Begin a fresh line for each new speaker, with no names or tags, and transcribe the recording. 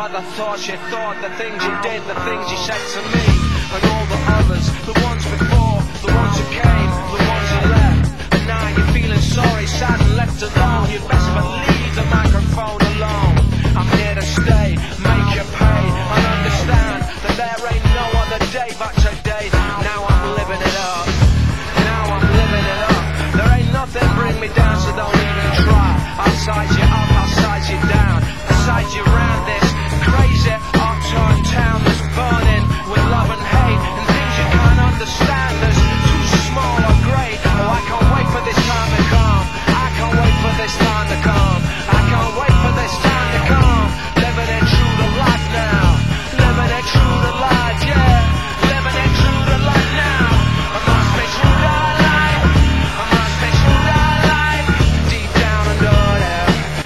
by the thoughts you thought, the things you did, the things you said to me. And all the others, the ones before, the ones who came, the ones who left. And now you're feeling so